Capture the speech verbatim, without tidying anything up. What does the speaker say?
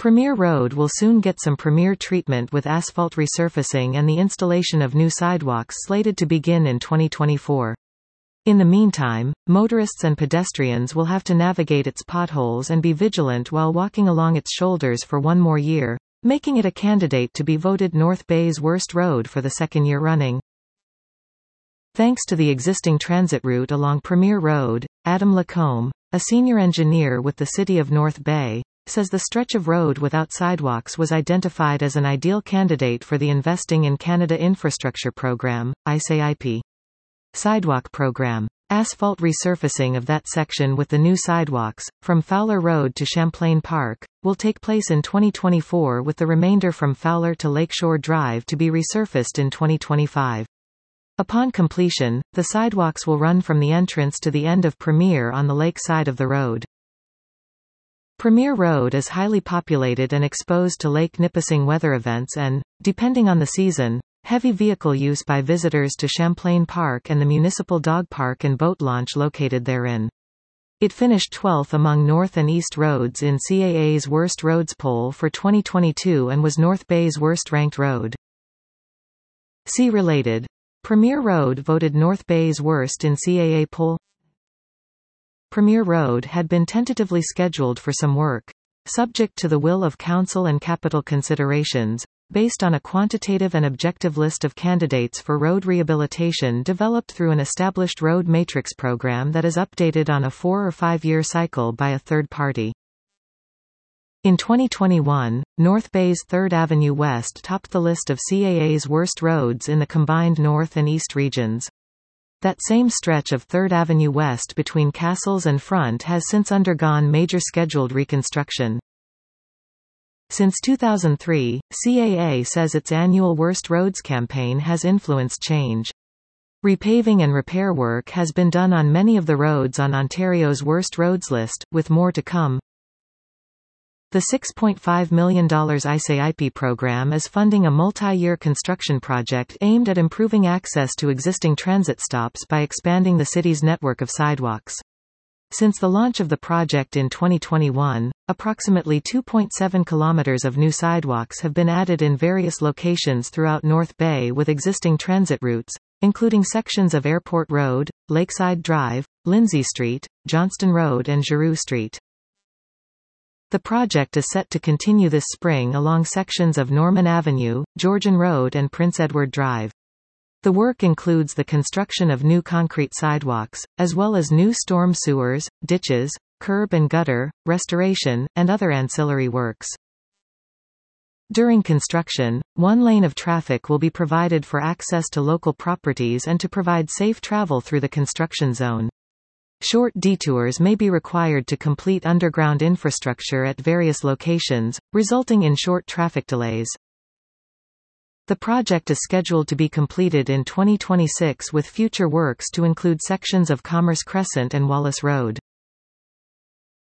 Premier Road will soon get some premier treatment with asphalt resurfacing and the installation of new sidewalks slated to begin in twenty twenty-four. In the meantime, motorists and pedestrians will have to navigate its potholes and be vigilant while walking along its shoulders for one more year, making it a candidate to be voted North Bay's worst road for the second year running. Thanks to the existing transit route along Premier Road, Adam Lacombe, a senior engineer with the City of North Bay, says the stretch of road without sidewalks was identified as an ideal candidate for the Investing in Canada Infrastructure Program, I C I P. Sidewalk Program. Asphalt resurfacing of that section with the new sidewalks, from Fowler Road to Champlain Park, will take place in twenty twenty-four with the remainder from Fowler to Lakeshore Drive to be resurfaced in twenty twenty-five. Upon completion, the sidewalks will run from the entrance to the end of Premier on the lake side of the road. Premier Road is highly populated and exposed to Lake Nipissing weather events and, depending on the season, heavy vehicle use by visitors to Champlain Park and the municipal dog park and boat launch located therein. It finished twelfth among North and East roads in C A A's Worst Roads poll for twenty twenty-two and was North Bay's worst-ranked road. See related. Premier Road voted North Bay's worst in C A A poll. Premier Road had been tentatively scheduled for some work, subject to the will of Council and capital considerations, based on a quantitative and objective list of candidates for road rehabilitation developed through an established road matrix program that is updated on a four- or five-year cycle by a third party. In twenty twenty-one, North Bay's third Avenue West topped the list of C A A's worst roads in the combined North and East regions. That same stretch of third Avenue West between Castles and Front has since undergone major scheduled reconstruction. Since two thousand three, C A A says its annual Worst Roads campaign has influenced change. Repaving and repair work has been done on many of the roads on Ontario's Worst Roads list, with more to come. The six point five million dollars I C I P program is funding a multi-year construction project aimed at improving access to existing transit stops by expanding the city's network of sidewalks. Since the launch of the project in twenty twenty-one, approximately two point seven kilometers of new sidewalks have been added in various locations throughout North Bay with existing transit routes, including sections of Airport Road, Lakeside Drive, Lindsay Street, Johnston Road and Giroux Street. The project is set to continue this spring along sections of Norman Avenue, Georgian Road and Prince Edward Drive. The work includes the construction of new concrete sidewalks, as well as new storm sewers, ditches, curb and gutter, restoration, and other ancillary works. During construction, one lane of traffic will be provided for access to local properties and to provide safe travel through the construction zone. Short detours may be required to complete underground infrastructure at various locations, resulting in short traffic delays. The project is scheduled to be completed in twenty twenty-six with future works to include sections of Commerce Crescent and Wallace Road.